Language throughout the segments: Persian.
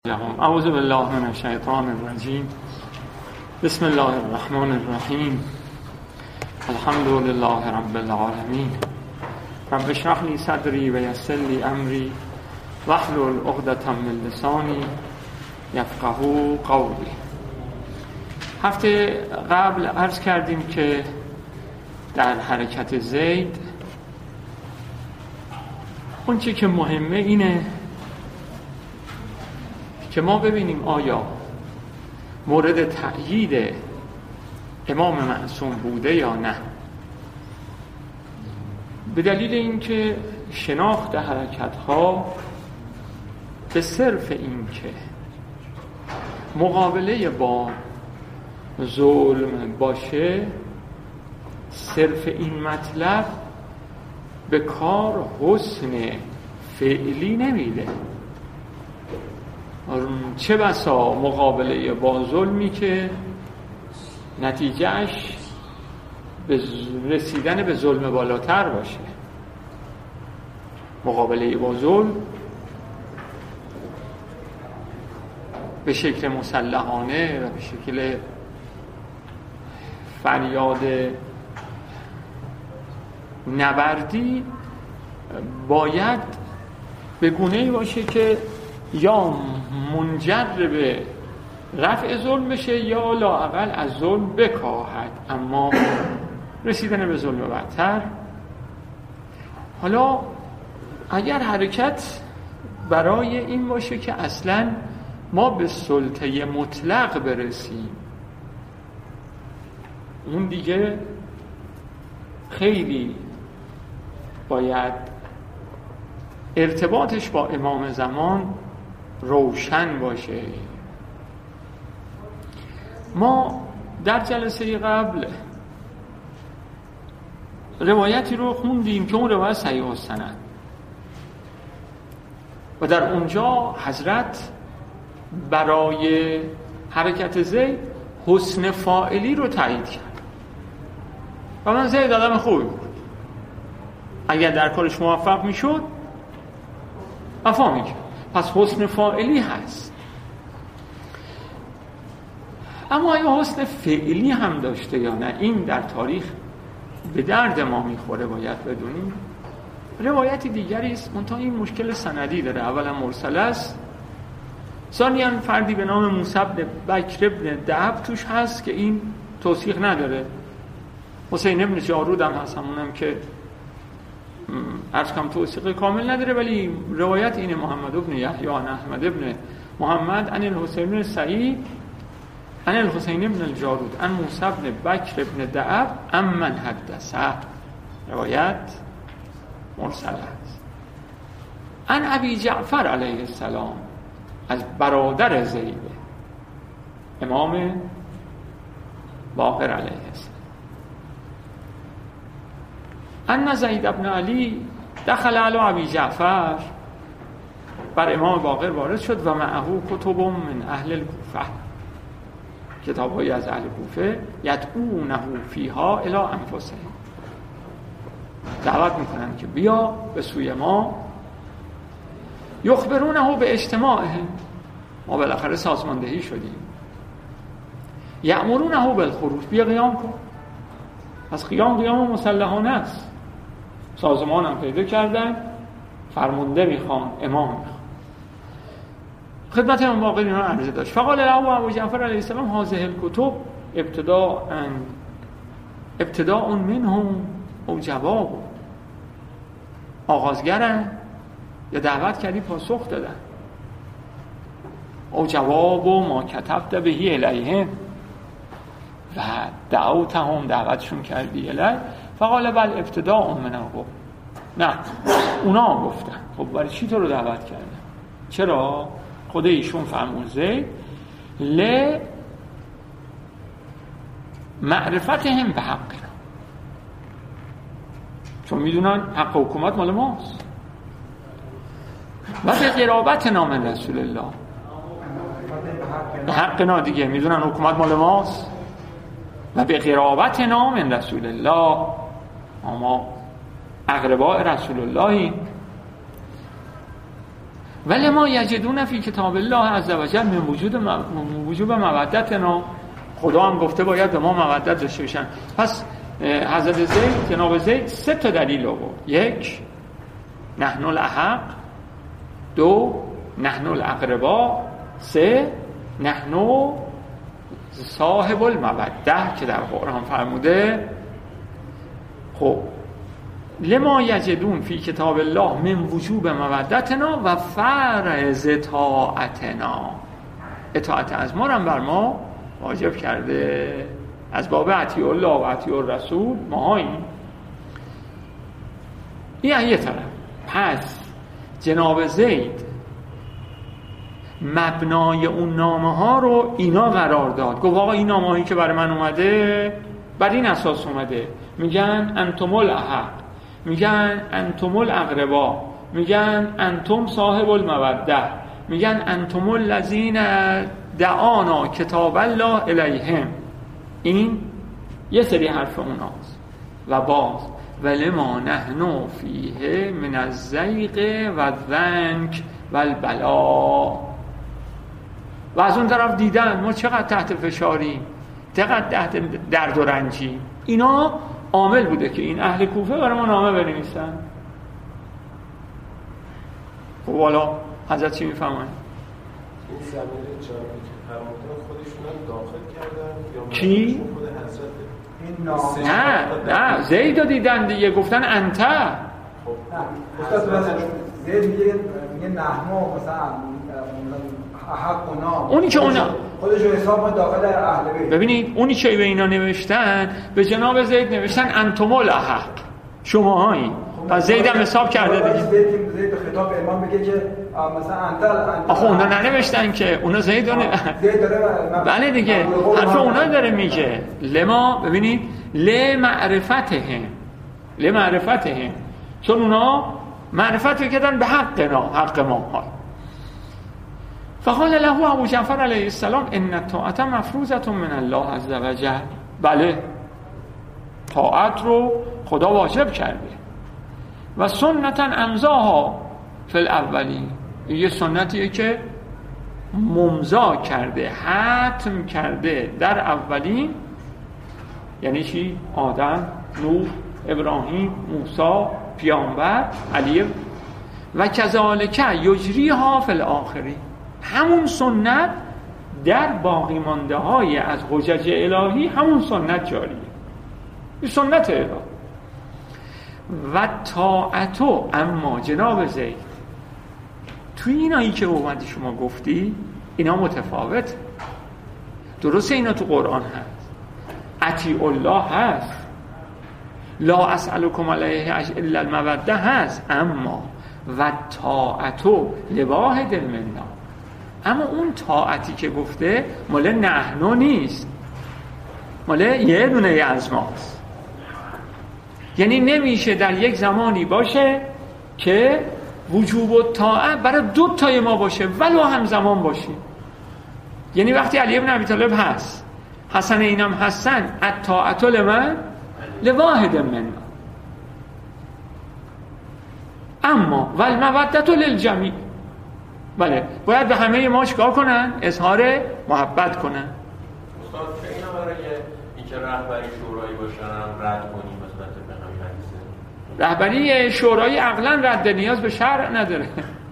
اعوذ بالله من الشیطان الرجیم. بسم الله الرحمن الرحیم. الحمد لله رب العالمین. رب اشرح لی صدری و یسر لی امری واحلل عقدة من لسانی یفقهوا قولی. هفته قبل عرض کردیم که در حرکت زید اون چی که مهمه اینه که ما ببینیم آیا مورد تأیید امام معصوم بوده یا نه، به دلیل اینکه شناخت حرکت‌ها به صرف این که مقابله با ظلم باشه، صرف این مطلب به کار حسن فعلی نمیده. چه بسا مقابله با ظلمی که نتیجهش به رسیدن به ظلم بالاتر باشه. مقابله با ظلم به شکل مسلحانه و به شکل فریاد نبردی باید به گونه‌ای باشه که یا منجر به رفع ظلم بشه یا لااقل از ظلم بکاهد، اما رسیدن به ظلم بدتر. حالا اگر حرکت برای این باشه که اصلا ما به سلطه مطلق برسیم، اون دیگه خیلی باید ارتباطش با امام زمان روشن باشه. ما در جلسه قبل روایتی رو خوندیم که اون روایت صحیح السند و در اونجا حضرت برای حرکت زید حسن فاعلی رو تایید کرد و من زید آدم خوبی بود، اگر در کارش موفق میشد وفا میکرد، پس حسن فاعلی هست. اما آیا حسن فعلی هم داشته یا نه، این در تاریخ به درد ما میخوره، باید بدونیم. روایتی دیگری است، منتها این مشکل سندی داره. اولا مرسل است، ثانیاً فردی به نام موسی بن بکر بن دعب توش هست که این توثیق نداره. حسین بن جارود هم هست، همونم که عرض کم توثیق کامل نداره، ولی روایت اینه: محمد بن یحیی عن احمد بن محمد عن الحسین بن سعید عن الحسین بن الجارود عن موسی بن بکر بن دعب امن حدثه. روایت مرسل است. عن ابی جعفر علیه السلام، از برادر زید امام باقر علیه السلام، ان زید بن علی دخل علی ابی جعفر، بر امام باقر وارد شد و معه کتب من اهل الکوفه، کتاب‌هایی از اهل کوفه، یدعونه فیها الی انفسهم، دعوت میکنن که بیا به سوی ما، یخبرونه به اجتماعهم، ما بالاخره سازماندهی شدیم، یأمرونه بالخروج، بیا قیام کن. پس قیام مسلحانه است، سازمان هم پیدا کردن، فرمانده میخوان، امام میخوان. خدمت امام باقر اینا عرضه داشت. فقال له ابو جعفر علیه السلام هذه الکتب ابتداء منهم او جواب، آغازگرن یا دعوت کردی پاسخ دادن، او جواب ما کتبت بهی الیهم و دعوتهم، دعوتشون کردی الی. فقال بل ابتداء منهم، نه اونا گفتن. خب برای چی تو رو دعوت کردن؟ چرا؟ خود ایشون فرمود زید ل معرفتهم به حقنا، چون میدونن حق حکومت مال ماست، و به قرابت نام رسول الله، به حقنا دیگه، میدونن حکومت مال ماست و به قرابت نام رسول الله، ما اقرباء رسول اللهی. ولی ما یجدون فی کتاب الله عز وجل من وجوب مودتنا، خدا هم گفته باید به ما مودت داشته باشن. پس حضرت زید، جناب زید 3 تا دلیل آورد. 1 نحن الاحق، 2 نحن الاقربا، 3 نحن صاحب الموده که در قرآن فرموده. خب لما یجدون فی کتاب الله من وجوب مودتنا و فرض اطاعتنا، اطاعت از ما هم بر ما واجب کرده. از باب اطیع الله و اطیع الرسول ما این یه طرف. پس جناب زید مبنای اون نامه ها رو اینا قرار داد. گفت آقا این نامه هایی که برای من اومده بر این اساس اومده. میگن انتم الاحق، میگن انتم الاقربا، میگن انتم صاحب الموده، میگن انتم الذین دعانا کتاب الله الیهم. این یه سری حرف اوناست. و باز ولما نحن فیه من الزیغ و الضنک و البلا. و از اون طرف دیدن ما چقدر تحت فشاریم، چقدر تحت درد و رنجیم. اینا عامل بوده که این اهل کوفه برای ما نامه بنویسن. خب حالا حضرت چی میفهمن؟ این زمین جایی که فرمودن خودشون هم داخل کردن یا کی؟ خود حضرت؟ نه زید رو دیدن دیگه، گفتن انت. خب زید میگه نحنو مثلا حقنا، اونی که اونا خودشو حساب داخل اهل بیت. ببینید اونی که به اینا نوشتن به جناب زید نوشتن انتم الاحق، شماهایی. پس زید هم حساب کرده دیگه. زید به خطاب امام بگه که مثلا انت آخه اونا ننوشتن که، اونا زید داره بله دیگه حرف اونا داره میگه. لما ببینید لمعرفتهم، لمعرفتهم، چون اونا معرفت کردن به حقنا، حق ما. فقال له ابو جعفر علیه السلام ان الطاعت مفروضه من الله عز وجل. بله طاعت رو خدا واجب کرده. و سنتا امضاها فی الاولین، یه سنتیه که ممضا کرده، ختم کرده در اولین. یعنی چی؟ آدم، نوح، ابراهیم، موسی، پیامبر، علی. و کذالک یجریها فی الاخرین، همون سنت در باقی مانده های از حجج الهی همون سنت جاریه. این سنت الهی. و طاعتو، اما جناب زید توی اینایی که اومدی شما گفتی اینا متفاوت. درسته اینا تو قرآن هست، اطیع الله هست، لا اسألکم علیه الا الموده هست، اما و طاعتو لواحد منا. اما اون طاعتی که گفته مال نحنو نیست، مال یه دونه از ماست. یعنی نمیشه در یک زمانی باشه که وجوب الطاعه برای 2 تای ما باشه ولو همزمان باشه. یعنی وقتی علی ابن ابی طالب هست، حسن اینم هستن، الطاعت لمن لواحد منا، اما والمودة للجمیع. بله باید به همه ما چیکار کنن؟ اظهار محبت کنن. استاد که اینا برای اینکه رهبری شورایی باشن رد کنیم مثلا به همین حدیثه؟ رهبری شورایی عقلا رد نیاز به شرع نداره.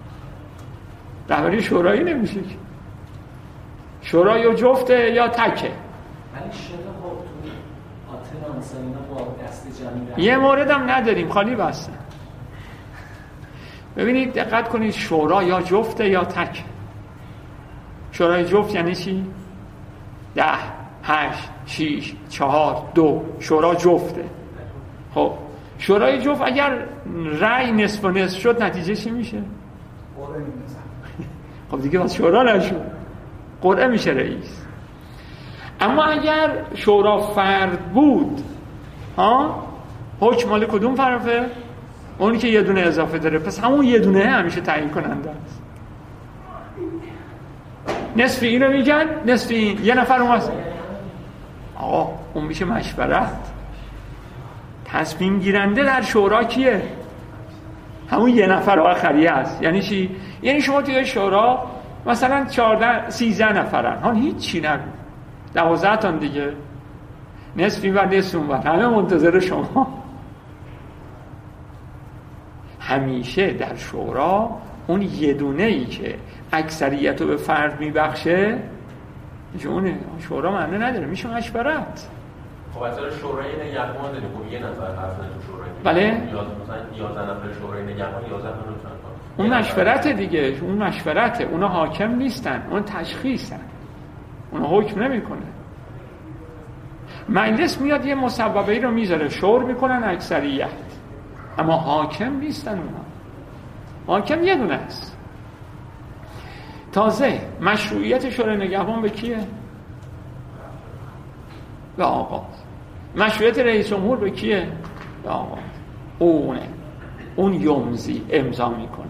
رهبری شورایی نمیشه. شورای و جفته یا تکه. ولی شده خب تو آتنا مثلا با دست جمعی یه مورد هم نداریم، خالی بستن. ببینید دقت کنید، شورا یا جفته یا تک. شورای جفت یعنی چی؟ 10 8 6 4 2 شورا جفته. خب شورای جفت اگر رأی نصف و نصف شد نتیجه چی میشه؟ خب دیگه بس شورا نشد، قرعه میشه رئیس. اما اگر شورا فرد بود، حکم مال کدوم طرفه؟ اونی که یه دونه اضافه داره. پس همون یه دونه همیشه تعیین کننده است. نصف اینو میگن، نصف این. یه نفر اومد آقا اون میشه مشورت. تصمیم گیرنده در شورا کیه؟ همون یه نفر آخریه است. یعنی چی؟ یعنی شما توی شورا مثلا 13 نفرن، ها هیچی نگو، 12 تان دیگه، نصف این ور نصف اون ور، همه منتظر شما. همیشه در شورا اون یه دونه ای که اکثریت رو به فرد میبخشه جونه شورا معنی نداره، میشه مشورت. خب اصلا شورای نگهبان داریم، خب یه نفر حرف نزنه تو شورای نگهبان. بله. مثلا 11 نفر شورای نگهبان 11 نفر اون مشورت دیگه، اون مشورته، اونا حاکم نیستن، اون تشخیصن، اونا حکم نمیکنه. مجلس میاد یه مسببه‌ای رو میذاره، شور میکنن اکثریت، اما حاکم نیستن اونا. حاکم یه دونه است. تازه مشروعیت شورای نگهبان به کیه؟ به آقا. مشروعیت رئیس جمهور به کیه؟ به آقا. اون یمضی امضا میکنه.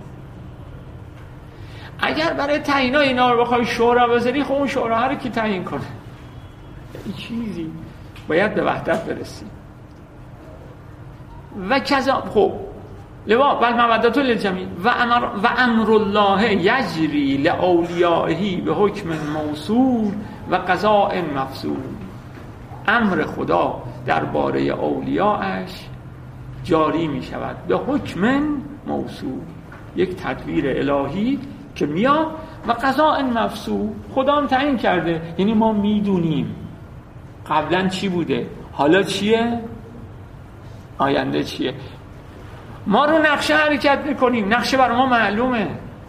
اگر برای تعیین اینا رو بخوای شورا بذاری، خب اون شورا رو کی تعیین کنه؟ این چیزی باید به وحدت برسی. و کذا خب لوا بل مودت للجمیع و امر الله یجری لاولیائه به حکم موصول و قضاء مفصول. امر خدا درباره اولیاءش جاری می شود به حکم موصول، یک تدبیر الهی که میاد و قضاء مفصول، خدا هم تعیین کرده. یعنی ما میدونیم قبلا چی بوده، حالا چیه، آینده چیه. ما رو نقشه حرکت میکنیم، نقشه برای ما معلومه.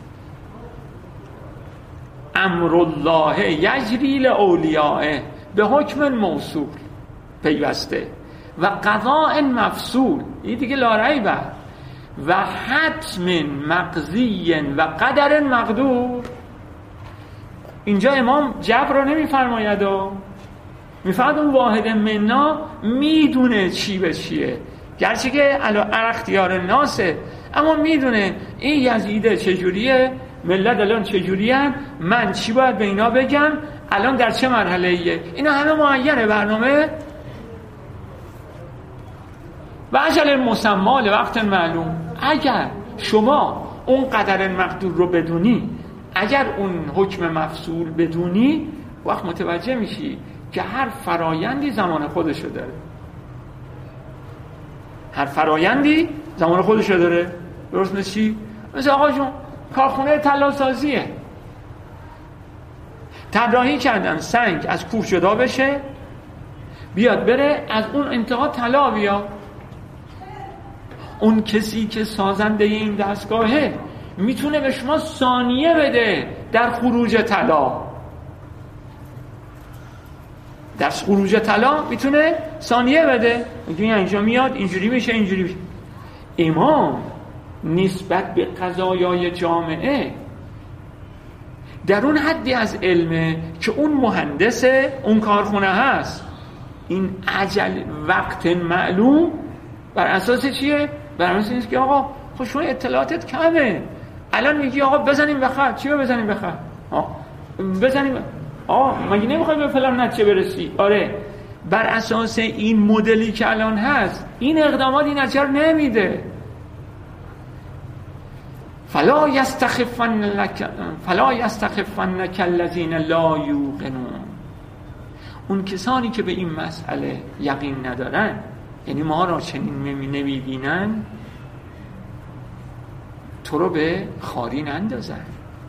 امر الله یجری لاولیائه به حکم موصول، پیوسته، و قضاء مفصول، این دیگه لا ریبه، و حتم مقضی و قدر مقدور. اینجا امام جبر رو نمیفرماید، میفرماید اون واحد منا میدونه چی به چیه، گرچه که علی اختیار ناسه، اما میدونه این یزیده چجوریه، ملت الان چجوریه، من چی باید به اینا بگم، الان در چه مرحله ایه. اینا همه معینه، برنامه و اجل مسمی لوقت معلوم. اگر شما اون قدر مقدور رو بدونی، اگر اون حکم مفصول بدونی، وقت متوجه میشی که هر فرایندی زمان خودشو داره. هر فرایندی زمان خودشو داره. درست مثل چی؟ مثل آقا جون کارخونه طلا سازیه، طراحی کردن سنگ از کوه جدا بشه، بیاد بره از اون انتها طلا بیاد. اون کسی که سازنده این دستگاهه میتونه به شما ثانیه بده در خروج طلا. در خروج طلا میتونه ثانیه بده، میگه اینجا میاد اینجوری میشه اینجوری میشه. امام نسبت به قضایای جامعه در اون حدی از علمه که اون مهندسه، اون کارخونه هست، این عجل وقت معلوم بر اساس چیه؟ بر اساس اینه که آقا خب شما اطلاعاتت کمه، الان میگی آقا بزنیم بخط. چی رو بزنیم بخط؟ بزنیم مگه نمیخوای به فلان نتیجه برسی؟ آره، بر اساس این مدلی که الان هست این اقدامات این نتیجه رو نمیده. فلا یستخفنک الذین لا یوقنون. اون کسانی که به این مسئله یقین ندارن، یعنی ما را چنین نمیبینن، تو رو به خاری نندازن.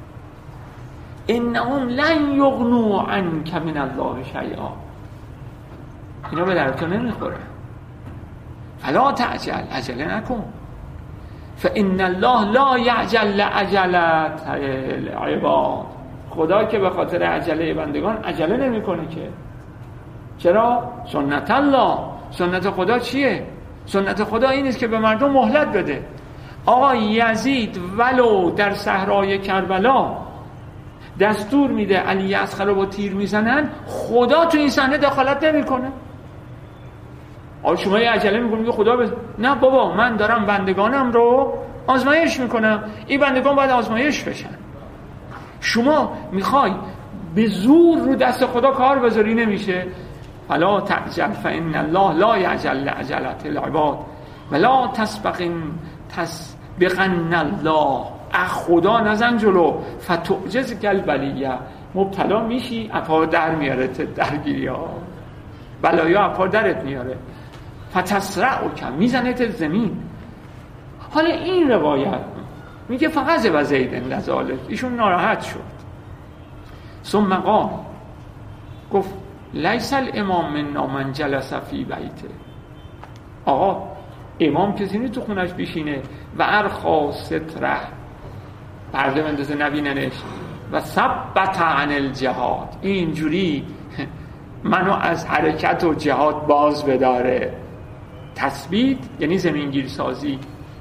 انهم لن یغنوا عنک من الله شیئا. اینا به درد تو نمیخوره. فلا تعجل، عجله نکن. فان الله لا یعجل لعجلت العباد. خدا که به خاطر عجله بندگان عجله نمیکنه که. چرا؟ سنت الله. سنت خدا چیه؟ سنت خدا این است که به مردم مهلت بده. آقا یزید ولو در صحرای کربلا دستور میده علی اصغر رو با تیر میزنن، خدا تو این صحنه دخالت نمیکنه. آقا شما یه عجله میکنید که خدا نه بابا، من دارم بندگانم رو آزمایش میکنم، این بندگان باید آزمایش بشن. شما میخوای به زور رو دست خدا کار بذاری، نمیشه. فلا تعجل فان الله لا یعجل لعجلت العباد ولا بقن الله، خدا نزن جلو، فتعجز البلیه، مبتلا میشی، اپا در میاره، درگیری ها بلایا اپا درت میاره، فتسرع کم، میزنت زمین. حالا این روایت میگه فقط و زیدن لذالک، ایشون ناراحت شد. ثم قال، گفت لیس الامام منا من جلس فی بیته، آقا امام کسی نیست تو خونش بشینه و ارخا ستره، پرده بندازه نبیننش، و ثبت عن الجهاد، اینجوری منو از حرکت و جهاد باز بداره. تثبیت یعنی زمینگیر سازی.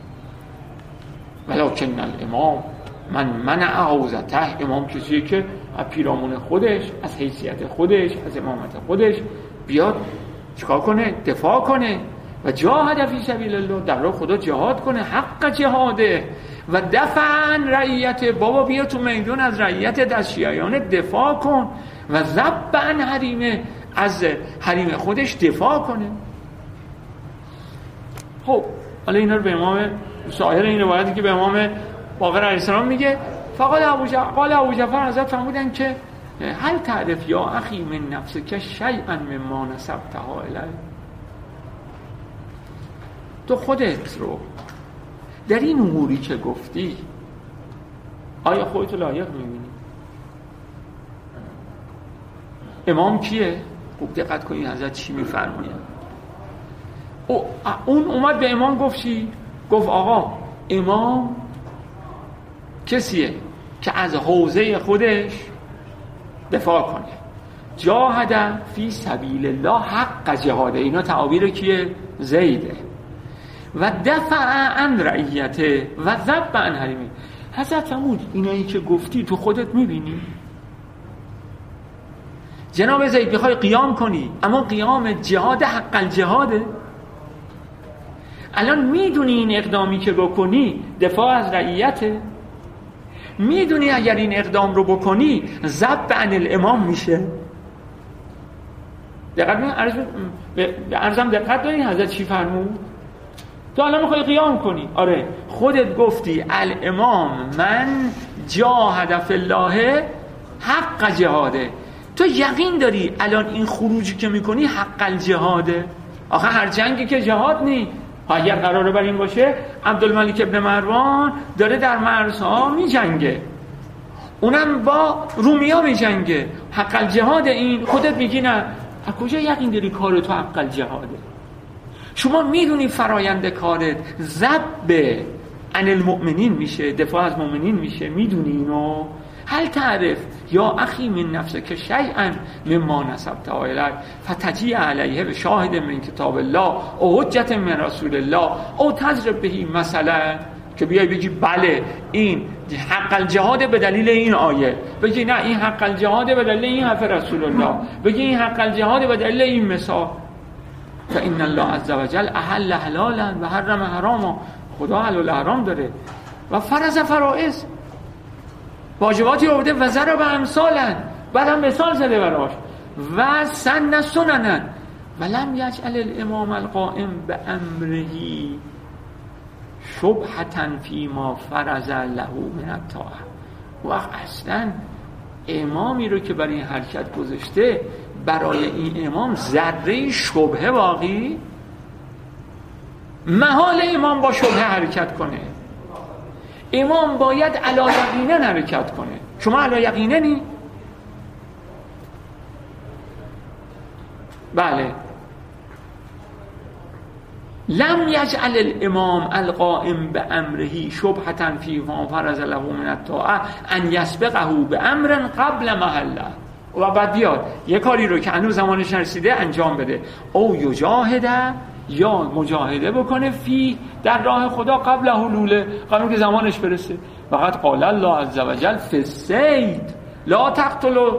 ولکن الامام من اعوذته، امام کسیه که از پیرامون خودش، از حیثیت خودش، از امامت خودش بیاد چیکار کنه؟ دفاع کنه. و جاهد فی سبیل الله، در راه خدا جهاد کنه، حق جهاده. و دفعا رعیت، بابا بیا تو میدون از رعیت دستشیایان دفاع کن. و ذبعا حریمه، از حریم خودش دفاع کنه. خب حالا اینا رو به امام سایر این روایتی که به امام باقر علیه السلام میگه، فقال ابو جعفر حضرت فرمودن که هل تعرف یا اخی من نفسک شیئا مما نسبتها الیه، تو خودت رو در این اموری که گفتی آیا خودت لایق میبینی؟ امام کیه؟ خوب دقت کنید حضرت چی میفرماید. اون اومد به امام گفت چی؟ گفت آقا امام کسیه که از حوزه خودش دفاع کنه. جاهد فی سبیل الله حق جهاده، اینا تعابیر کیه؟ زیده. و دفع عن رعیته و ذب عن حریمه. حضرت فرمود اینایی که گفتی تو خودت میبینی؟ جناب زید بخوای قیام کنی، اما قیام جهاد حق الجهاده. الان میدونی این اقدامی که بکنی دفاع از رعیته، میدونی اگر این اقدام رو بکنی ذب عن الامام میشه. عرضم دقت دارین حضرت چی فرمود؟ تو الان میخوای قیام کنی، آره خودت گفتی الامام من جاهد فی الله حق جهاده، تو یقین داری الان این خروجی که میکنی حق الجهاده؟ آخه هر جنگی که جهاد نی. اگر قراره بر این باشه عبدالملک ابن مروان داره در مرزها می جنگه، اونم با رومیا می جنگه، حق الجهاد. این خودت میگی نه، از کجا یقین داری کار تو حق الجهاده؟ شما میدونی فرایند کارت ذب عن المؤمنین میشه، دفاع از مؤمنین میشه، میدونی اینو؟ هل تعرف یا اخی من نفسک شیئا مما نسبته الیه فتجی علیه بشاهد من کتاب الله او حجت من رسول الله او تضرب بهی مثلا، که بیای بگی بله این حق الجهاد به دلیل این آیه، بگی نه این حق الجهاد به دلیل این حرف رسول الله، بگی این حق الجهاد به دلیل این مثال. فإن الله عز وجل احل حلالا و حرم حراما، خدا حلال و حرام داره و فرض فرائض، واجباتی آورده و ضرب امثالا، بعدم مثال زده براش، و سن سننا و لم یجعل الامام القائم بامره شبهة فیما فرض له من الطاعه. وقت اصلا امامی رو که برای این حرکت گذاشته، برای این امام ذره شبهه باقی، محال امام با شبهه حرکت کنه. امام باید علی یقینن حرکت کنه. شما علی یقیننی؟ بله. لم یجعل الامام القائم بامره شبهة فی ما فرض له من الطاعه ان یسبقه بامر قبل محله. و بعد بیاد یه کاری رو که هنوز زمانش نرسیده انجام بده، او یجاهده، یا مجاهده بکنه فی در راه خدا قبل حلوله، قبل که زمانش برسه. فقط قال الله عز وجل فی الصید لا تقتلوا،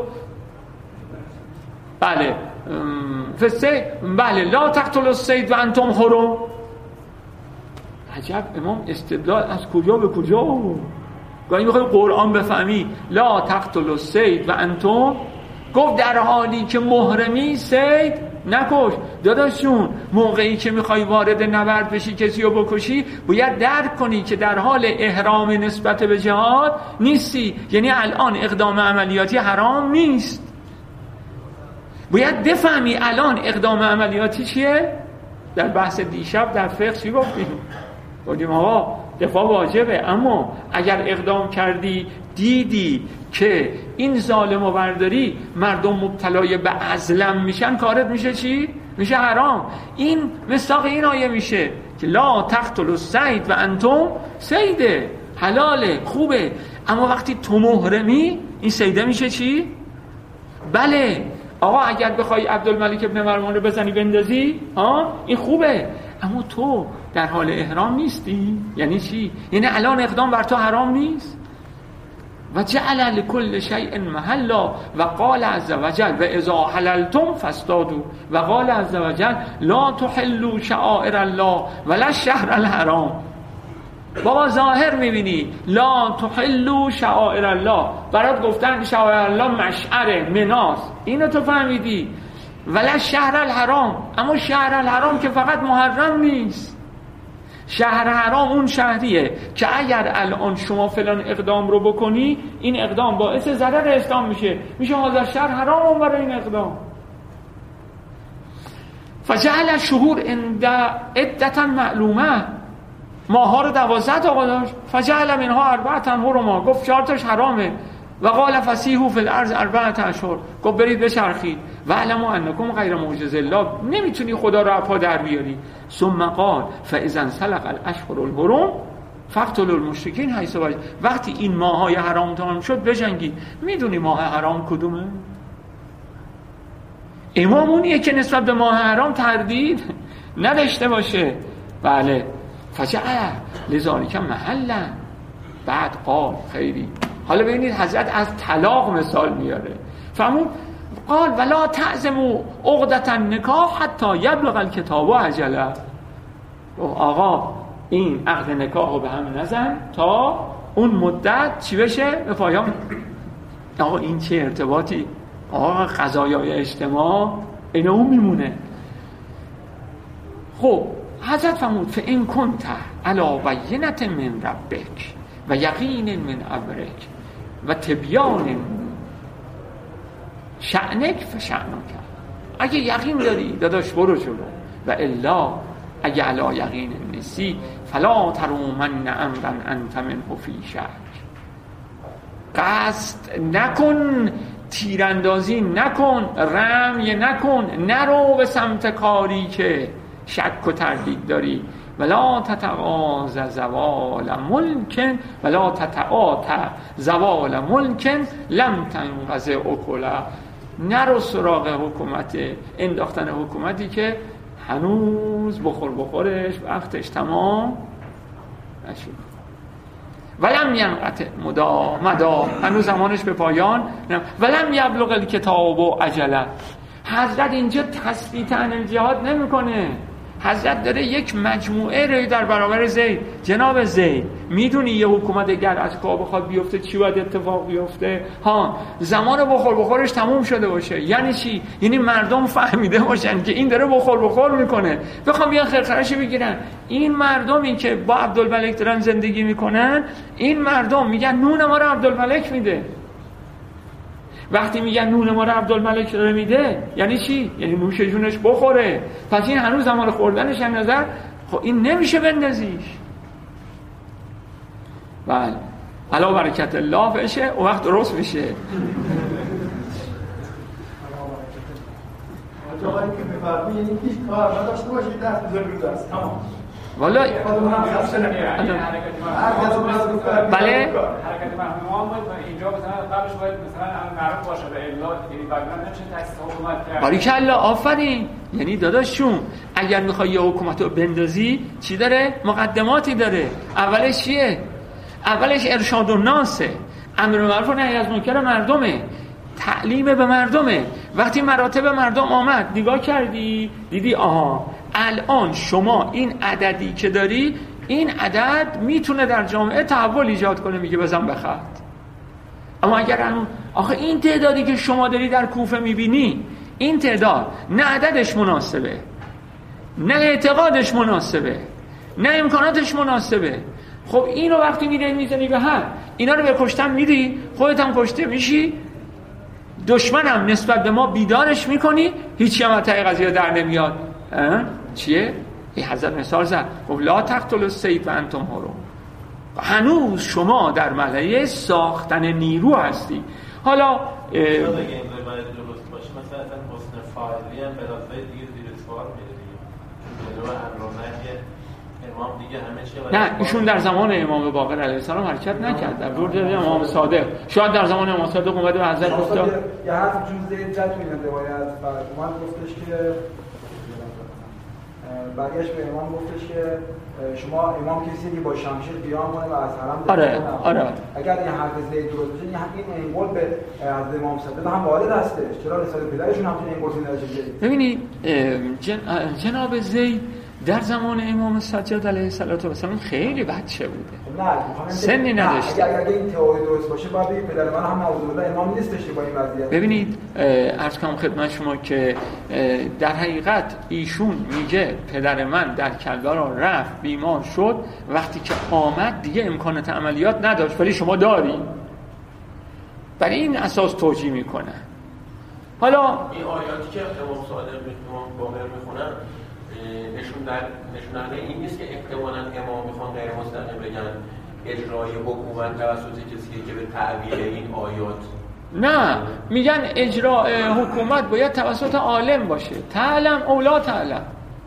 بله فی الصید، بله لا تقتلوا الصید و انتم حرم. عجب امام استدلال از کجا به کجا. گاهی میخوای قرآن بفهمی لا تقتلوا الصید و انتم، گفت در حالی که محرمی صید نکش. داداشون موقعی که میخوای وارد نبرد بشی کسی رو بکشی باید درک کنی که در حال احرام نسبت به جهاد نیستی، یعنی الان اقدام عملیاتی حرام نیست. باید بفهمی الان اقدام عملیاتی چیه. در بحث دیشب در فقه چی گفتیم آقا دفاع واجبه، اما اگر اقدام کردی دیدی که این ظالم و برداری مردم مبتلای به عزلم میشن، کارت میشه چی؟ میشه حرام. این مصداق این آیه میشه که لا تقتلوا الصید و انتم صیده، حلاله خوبه، اما وقتی تو محرمی این صیده میشه چی؟ بله آقا اگر بخوای عبدالملک ابن مروان رو بزنی بندازی این خوبه، اما تو در حال احرام نیستی. یعنی چی؟ یعنی الان اقدام بر تو حرام نیست. و جعل لكل شیء محلا و قال عز وجل و اذا حللتم فاصطادوا و قال عز وجل لا تحلوا شعائر الله ولا الشهر الحرام. بابا ظاهر میبینی لا تحلوا شعائر الله، برات گفتن شعائر الله مشعر مناس، اینو تو فهمیدی، ولا شهر الحرام. اما شهر الحرام که فقط محرم نیست، شهر حرام اون شهریه که اگر الان شما فلان اقدام رو بکنی این اقدام باعث ضرر اسلام میشه حاضر شهر حرام اون برای این اقدام. فجعل الشهور عند عدة معلومه، ماها رو 12 تا داشت، فجعل منها 4 حرما، گفت 4 تاش حرامه. و قال فسیحوا فی الارض 4 اشهر، گفت برید بچرخید و علموا انکم غیر معجز الله، نمیتونی خدا رو اپا در بیاری. ثم قال فاذا انسلخ الاشهر الحرم فاقتلوا المشرکین حیث وجدتم، وقتی این ماهای حرام تمام شد بجنگید. میدونی ماه حرام کدومه؟ امام اونیه که نسبت به ماه حرام تردید نداشته باشه. بله فجعل لذالک محلا، بعد قال خیری. حالا ببینید حضرت از طلاق مثال میاره، فهمون قال ولا تعزموا عقدة النکاح حتی یبلغ الکتاب اجله. آقا این عقد نکاح رو به هم نزن تا اون مدت چی بشه به پایان. آقا این چه ارتباطی؟ آقا قضایای اجتماع این اون میمونه. خب حضرت فرمود فإن كنت علی بینة من ربک و یقین من امرک و تبیان شأنک فشأنک، اگه یقین داری داداش برو جلو، و الا اگه علی یقین نیستی فلا ترومن امرا انت منه فی شک، قصد نکن، تیراندازی نکن، رمی نکن، نرو به سمت کاری که شک و تردید داری. ولا تتعاز زوال ملک ولا تتعاط زوال ملک لم تنقض اکله، نرو سراغ حکومت، انداختن حکومتی که هنوز بخورش وقتش تمام نشد. ولم ینقطع مدا، هنوز زمانش به پایان. ولم یبلغ الکتاب و اجله. حضرت اینجا تثبیت عن الجهاد نمیکنه، حضرت داره یک مجموعه رو در برابر زید. جناب زید میدونی یه حکومت اگر از پا بخواد بیفته چی باید اتفاق بیفته؟ زمان بخورش تموم شده باشه. یعنی چی؟ یعنی مردم فهمیده باشن که این داره بخور میکنه، بخوام بیان خرخرش بگیرن. این مردمی که با عبدالملک دارن زندگی میکنن، این مردم میگن نون ما رو عبدالملک میده. وقتی میگن نون ما رو عبدالملک داره میده یعنی چی؟ یعنی نوش جونش بخوره. پس این هنوز زمان خوردنش هم نظر، خب این نمیشه بندازیش. بله علا برکت الله بشه و وقت درست میشه. جایی که میفرمی یعنی هیچ کار نداشته باشید دست بزرگ دست تمام. والا بله حرکت مهمومان بود و اینجا مثلا قبلش باید مثلا معروف باشه به الا، یعنی بعدا نمیشه تأسیس حکومت کرد. باریکلا آفرین. یعنی داداشون اگر میخوای یه حکومت رو بندازی چی داره؟ مقدماتی داره. اولش چیه؟ اولش ارشاد الناسه، امر معروف و نهی از منکر مردمه، تعلیم به مردمه. وقتی مراتب مردم آمد نگاه کردی دیدی آها الان شما این عددی که داری، این عدد میتونه در جامعه تحول ایجاد کنه، میگه بزن بخط. اما اگر آخه این تعدادی که شما داری در کوفه میبینی، این تعداد نه عددش مناسبه، نه اعتقادش مناسبه، نه امکاناتش مناسبه. خب اینو وقتی میزنی به هم، اینا رو به کشتن میدی، خودت هم کشته میشی، دشمنم نسبت به ما بیدارش میکنی، هیچی هم تای قضیه در نمیاد. چیه؟ این حضرت مثال زد، خب لا تقتلوا الصید وانتم حرم. هنوز شما در مرحله ساختن نیرو هستی. حالا بگیم باید درست باشه، مثلا حسن فاعلی هم به لحظه دیگه زیر سوال میره دیگه، جلو امر و نهی امام دیگه همه چی. نه ایشون در زمان امام باقر علیه السلام حرکت نکرد، در دور امام صادق. شاید در زمان امام صادق اومده به حضرت گفت یه حرف چون زید زد تو این روایت اومد گفتش که برگشت به امام گفتش که شما امام کسی که با شمشیر قیام کنه و از حرم آره. اگر این حرف زید درست باشه این انقل به حضرت امام صادق هم وارد هستش، چرا رساله پدرشون هم این انقل نشه؟ ببینید جناب زید در زمان امام سجاد علیه السلام خیلی بچه بوده، سنی نداشته. اگر این تئوری درست باشه باید بگید پدر من هم موضوع امام نیستش با این وضعیت. ببینید عرض کنم خدمت شما که در حقیقت ایشون میگه پدر من در کربلا رفت بیمار شد، وقتی که آمد دیگه امکانات عملیات نداشت، ولی شما داری. برای این اساس توجیه میکنه. حالا این آیاتی که امام صادق امام باقر میخونن نشوننده این نیست که احتمالاً امام میخوان غیر مستقیم بگن اجرای حکومت توسط کسی که به تعبیر این آیات. نه، میگن اجرای حکومت باید توسط عالم باشه. تعلم اولا تعلم.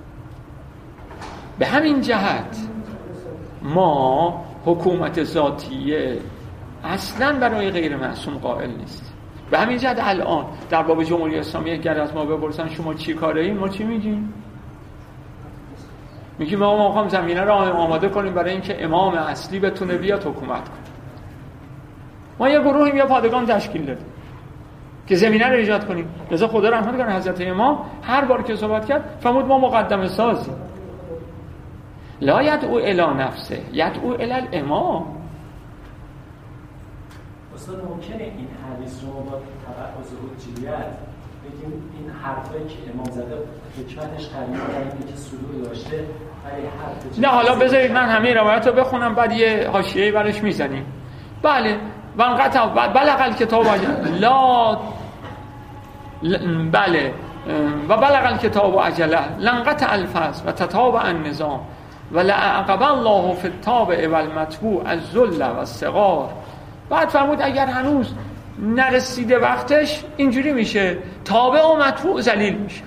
به همین جهت ما حکومت ذاتیه اصلاً برای غیر معصوم قائل نیست. به همین جهت الان در باب جمهوری اسلامی اگر از ما بپرسن شما چی کاره این، ما چی میگیم؟ میگیم ما میخوام زمینه رو آماده کنیم برای اینکه امام اصلی بتونه بیاد حکومت کنه. ما یه گروهیم یا پادگان تشکیل دادیم که زمینه رو ایجاد کنیم. رضا خدا رحمت کنه حضرت امام هر بار که صحبت کرد فرمود ما مقدمه سازیم. لا یدعو الی نفسه یدعو الی الامام. استاد ممکنه این حدیث رو با تبعض حجیت بگیم این حرفایی که امام زده حکمتش قریبه در اینه که صدور داشته ولی حرف نه حالا بذارید من همه روایت رو بخونم بعد یه حاشیه‌ای برش میزنیم. بله وانقطع بلغ الکتاب لا بله و بلغ الکتاب اجله لنقطع الفصل و تتابع النظام و لعقب الله فی التابع والمتبوع الذل و الصغار. بعد فرمود اگر هنوز نرسیده وقتش اینجوری میشه، تابع و متبوع ذلیل میشه.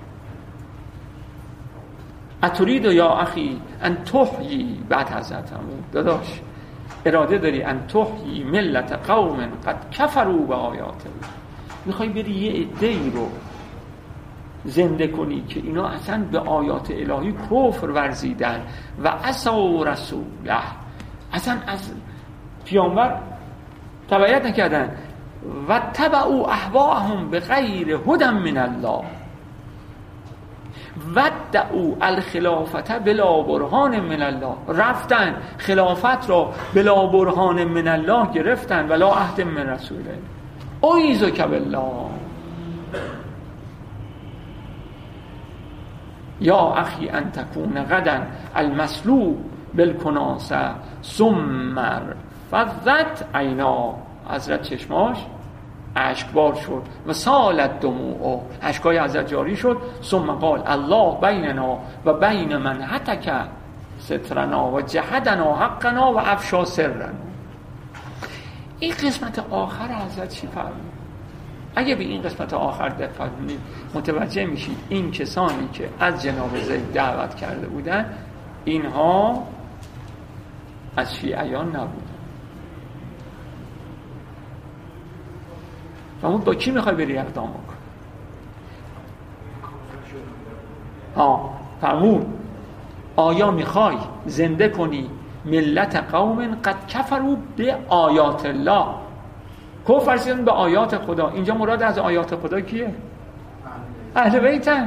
اتريد یا اخی ان تحیی، بعد حضرت فرمود داداش اراده داری ان تحیی ملت قوم قد کفروا بآیات الله، میخوای بری یه عده‌ای رو زنده کنی که اینا اصلا به آیات الهی کفر ورزیدن و عصوا رسوله، اصلا از پیامبر تبعیت نکردن و تبعوا اهواهم بغیر هدی من الله و دعوا الخلافت بلا برهان من الله، رفتن خلافت را بلا برهان من الله گرفتن ولا عهد من رسوله. اعوذک بالله یا اخی ان تکون غدا المسلوب بالکناسه ثم فضت عینا، حضرت چشماش اشکبار شد و سالت دموع، اشکای حضرت جاری شد. ثم قال الله بیننا و بین من هتک سترنا و جهدنا حقنا و افشا سرنا. این قسمت آخر حضرت چی فرمود؟ اگه به این قسمت آخر دقت کنید متوجه میشید این کسانی که از جناب زید دعوت کرده بودن اینها از شیعیان نبودن. فرمود با کی میخوای بری اقدام بکن؟ فرمود آیا میخوای زنده کنی ملت قوم قد کفروا به آیات الله، کفر ورزیدن به آیات خدا. اینجا مراد از آیات خدا کیه؟ اهل بیتن.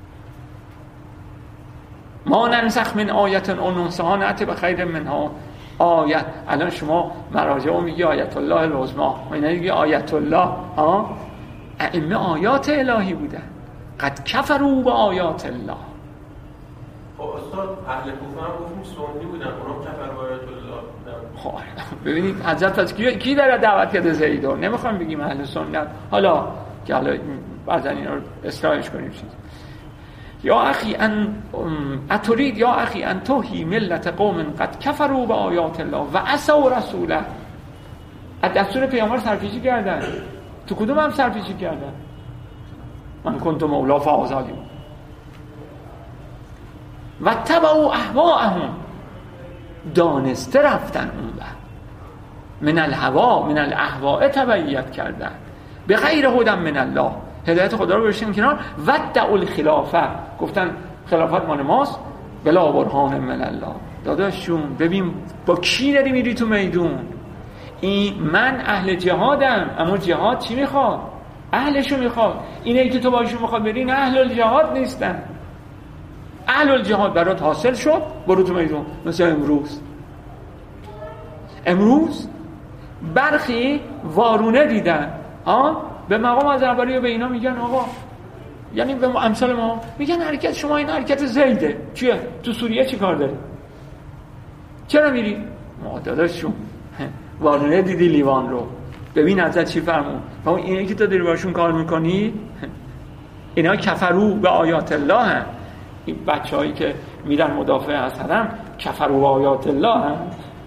ما ننسخ من آیت او ننسها نأتی بخیر منها. آیت الان شما مراجع رو میگی آیت الله العظمی، اینا میگی آیت الله، ائمه آیات الهی بودن. قد کفروا به آیات الله. خب استاد اهل کوفه هم گفتیم سنی بودن، اونم کفر به آیات الله بودن. خب ببینید حضرت از کی داره دعوت کرده زیدو؟ نمیخوام بگیم اهل سنت، حالا که حالا بعضا اینا رو اصلاحش کنیم. چیز یا اخی ان اتريد یا اخی ان توهی ملت قوم قد کفروا به آیات الله و عصوا رسوله. از دستور پیامبر سرپیچی کردن. تو کدوم هم سرپیچی کردن؟ من کنت مولا فاضلی و تبعوا اهواءهم، دانسته رفتن اون من الهوا من الاهواء تبعیت کردن به غیر هدی من الله، هدایت خدا رو بشین کنار. ودعوا الخلافه، گفتن خلافت مال ماست بلا برهان من الله. داداشون ببین با کی داری میری تو میدون؟ این من اهل جهادم، اما جهاد چی میخواد؟ اهلشو میخواد. اینه که تو باشون میخواد بری، این اهل الجهاد نیستن. اهل الجهاد برات حاصل شد برو تو میدون. مثل امروز برخی وارونه دیدن به مقام از رهبری و به اینا میگن آقا، یعنی به امثال ما میگن حرکت شما این حرکت زیده. چیه؟ تو سوریه چی کار داری؟ چرا میری؟ داداشون وارونه دیدی لیوان رو، ببین ازت چی فرمون. و اون اینه که تو داری باشون کار میکنی، اینا کفرو به آیات الله هم. این بچه هایی که میرن مدافع از حرم کفرو به آیات الله هم.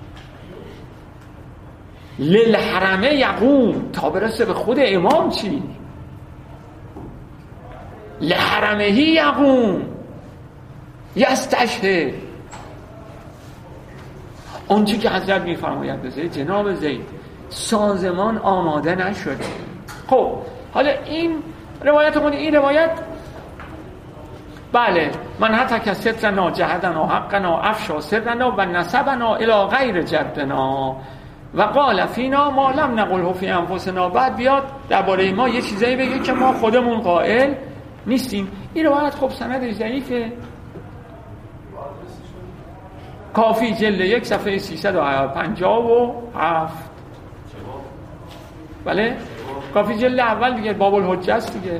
للحرمه یقوم، تا برسه به خود امام چی؟ لحرمه یقوم یستشهد. اون چی که حضرت میفرماید به زید، جناب زید سازمان آماده نشده. خب حالا این روایت خود، این روایت بله من حتی که سترنا جهدنا حقنا افشا سرنا و نسبنا الی غیر جدنا و قال فینا ما لم نقله فی انفسنا. بعد بیاد درباره ما یه چیزایی بگه که ما خودمون قائل نیستیم. این روایت خب سند ضعیفه. کافی جلد 1 صفحه 357. بله کافی جلد اول دیگه، باب الحجه است دیگه.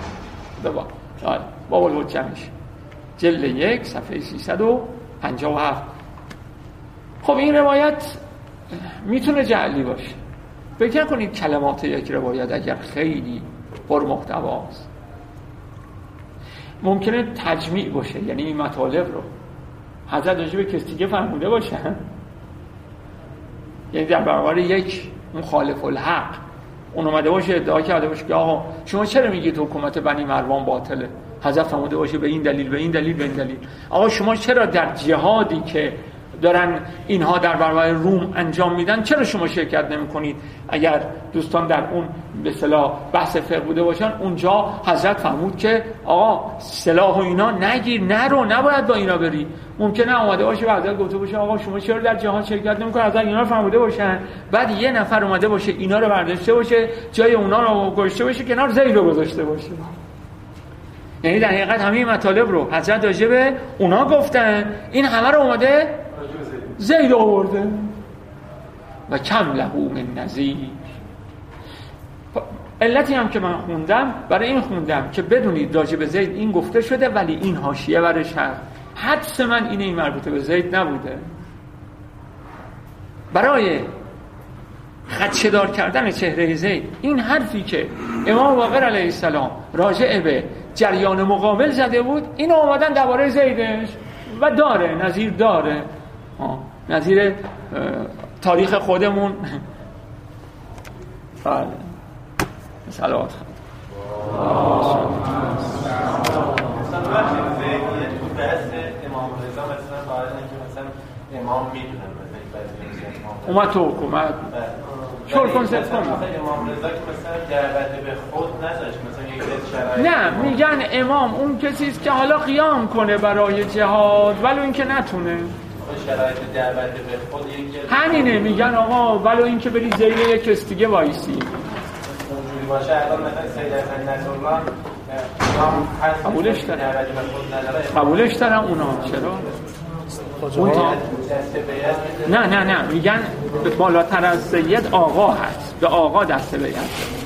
باب الحجه میشه جلد 1 صفحه 357. خب این روایت میتونه جعلی باشه. فکر کنید کلمات یک روایت اگر خیلی پرمحتواست ممکنه تجمیع باشه، یعنی این مطالب رو حضرت راجع به کسی دیگه فرموده باشن، یعنی در برابر یک مخالف الحق اون اومده باشه ادعا کرده باشه که آقا شما چرا میگید حکومت بنی مروان باطله؟ حضرت فرموده باشه به این دلیل به این دلیل به این دلیل. آقا شما چرا در جهادی که دارن اینها در برابر روم انجام میدن چرا شما شرکت نمی‌کنید؟ اگر دوستان در اون به اصطلاح بحث فقه بوده باشن، اونجا حضرت فرمود که آقا سلاح و اینا نگیر، نرو، نباید با اینا بری. ممکنه اومده باشه و حضرت گفته باشه آقا شما چرا در جهاد شرکت نمی‌کنید؟ حضرت اینا رو فرموده باشن، بعد یه نفر اومده باشه اینا رو برداشته باشه، جای اونا رو گذاشته باشه کنار، زید رو گذاشته باشه. یعنی در حقیقت همین مطالب رو حضرت راجع به اونا گفتن، این همه رو اومده زید آورده و کم لهو من نظیر. علتی هم که من خوندم برای این خوندم که بدونید راجع به زید این گفته شده، ولی این حاشیه برش هست. حدس من اینه این مربوطه به زید نبوده. برای خدشه‌دار کردن چهره زید این حرفی که امام باقر علیه السلام راجع به جریان مقابل زده بود، اینو آمدن درباره زیدش و داره نظیر داره. نظیر تاریخ خودمون. بله صلوات تو بحث امام رضا مثلا قائل که مثلا امام میدونن اومد تو حکومت شور کنسپت کن. امام رضا که مثلا دعوت به خود نذاشت، مثلا یک شرایط نه میگن امام اون کسی است که حالا قیام کنه برای جهاد ولو اینکه نتونه. شرایط دعوت به خود همینه، میگن آقا ولو اینکه بری زیر یک کس دیگه وایسی. اونجوری باشه الان مثلا سید حسن نصرالله قبولش دارن اونا چرا؟ نه میگن بالاتر از سید آقا هست، به آقا دست بیعت.